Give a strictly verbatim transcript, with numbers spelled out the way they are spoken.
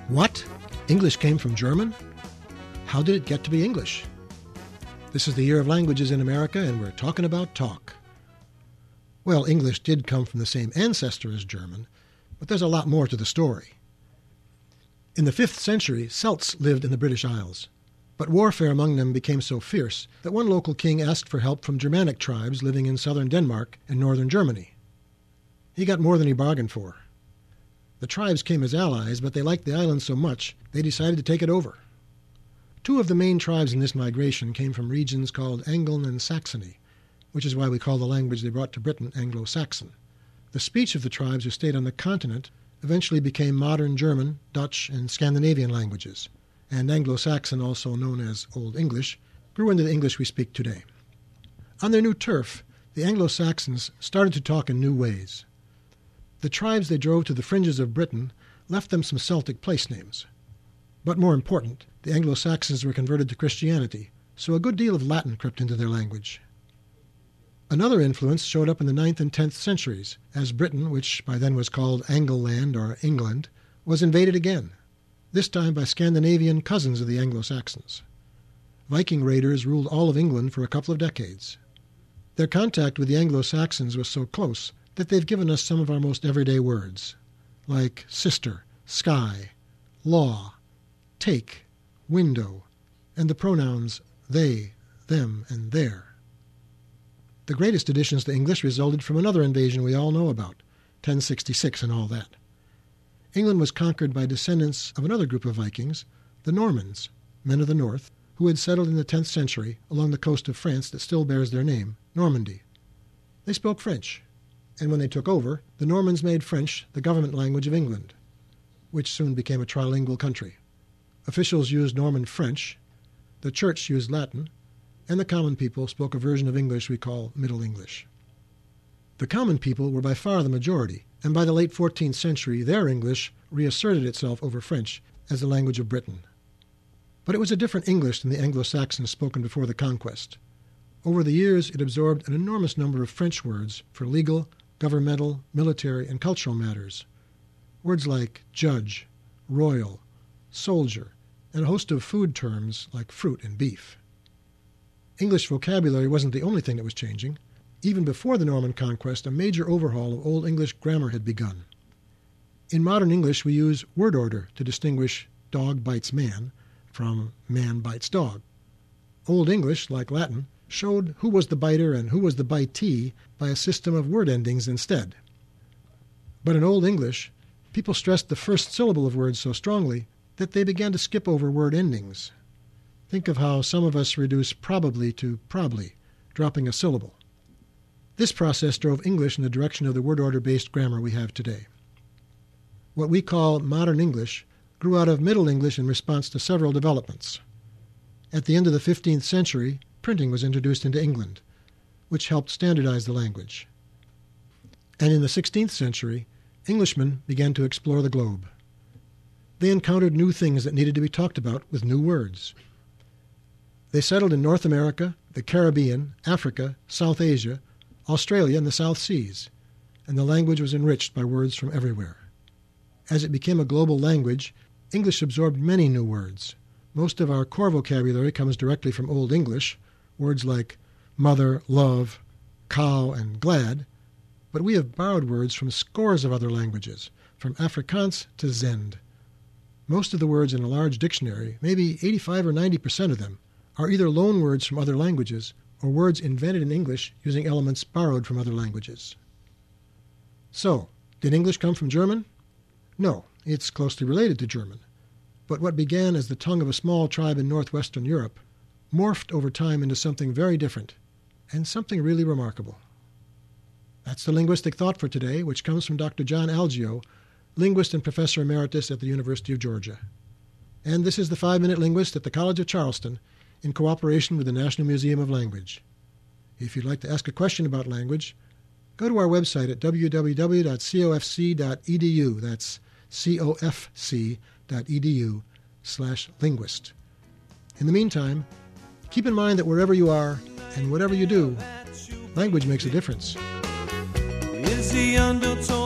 What? English came from German? How did it get to be English? This is the Year of Languages in America, and we're talking about talk. Well, English did come from the same ancestor as German, but there's a lot more to the story. In the fifth century, Celts lived in the British Isles, but warfare among them became so fierce that one local king asked for help from Germanic tribes living in southern Denmark and northern Germany. He got more than he bargained for. The tribes came as allies, but they liked the island so much they decided to take it over. Two of the main tribes in this migration came from regions called Angeln and Saxony, which is why we call the language they brought to Britain Anglo-Saxon. The speech of the tribes who stayed on the continent eventually became modern German, Dutch, and Scandinavian languages, and Anglo-Saxon, also known as Old English, grew into the English we speak today. On their new turf, the Anglo-Saxons started to talk in new ways. The tribes they drove to the fringes of Britain left them some Celtic place names. But more important, the Anglo-Saxons were converted to Christianity, so a good deal of Latin crept into their language. Another influence showed up in the ninth and tenth centuries, as Britain, which by then was called Angleland or England, was invaded again, this time by Scandinavian cousins of the Anglo-Saxons. Viking raiders ruled all of England for a couple of decades. Their contact with the Anglo-Saxons was so close that they've given us some of our most everyday words, like sister, sky, law, take, window, and the pronouns they, them, and their. The greatest additions to English resulted from another invasion we all know about, ten sixty-six and all that. England was conquered by descendants of another group of Vikings, the Normans, men of the north, who had settled in the tenth century along the coast of France that still bears their name, Normandy. They spoke French, and when they took over, the Normans made French the government language of England, which soon became a trilingual country. Officials used Norman French, the church used Latin, and the common people spoke a version of English we call Middle English. The common people were by far the majority, and by the late fourteenth century their English reasserted itself over French as the language of Britain. But it was a different English than the Anglo-Saxons spoken before the conquest. Over the years it absorbed an enormous number of French words for legal, governmental, military, and cultural matters. Words like judge, royal, soldier, and a host of food terms like fruit and beef. English vocabulary wasn't the only thing that was changing. Even before the Norman conquest, a major overhaul of Old English grammar had begun. In modern English, we use word order to distinguish dog bites man from man bites dog. Old English, like Latin, showed who was the biter and who was the bitee by a system of word endings instead. But in Old English, people stressed the first syllable of words so strongly that they began to skip over word endings. Think of how some of us reduce probably to probly, dropping a syllable. This process drove English in the direction of the word order-based grammar we have today. What we call modern English grew out of Middle English in response to several developments. At the end of the fifteenth century, printing was introduced into England, which helped standardize the language. And in the sixteenth century, Englishmen began to explore the globe. They encountered new things that needed to be talked about with new words. They settled in North America, the Caribbean, Africa, South Asia, Australia, and the South Seas, and the language was enriched by words from everywhere. As it became a global language, English absorbed many new words. Most of our core vocabulary comes directly from Old English, words like mother, love, cow, and glad, but we have borrowed words from scores of other languages, from Afrikaans to Zend. Most of the words in a large dictionary, maybe eighty-five or ninety percent of them, are either loan words from other languages or words invented in English using elements borrowed from other languages. So, did English come from German? No, it's closely related to German. But what began as the tongue of a small tribe in northwestern Europe morphed over time into something very different, and something really remarkable. That's the linguistic thought for today, which comes from Doctor John Algeo, linguist and professor emeritus at the University of Georgia. And this is the Five-Minute Linguist at the College of Charleston, in cooperation with the National Museum of Language. If you'd like to ask a question about language, go to our website at w w w dot c o f c dot e d u. That's c o f c dot e d u slash linguist. In the meantime, keep in mind that wherever you are and whatever you do, language makes a difference. Is the undertow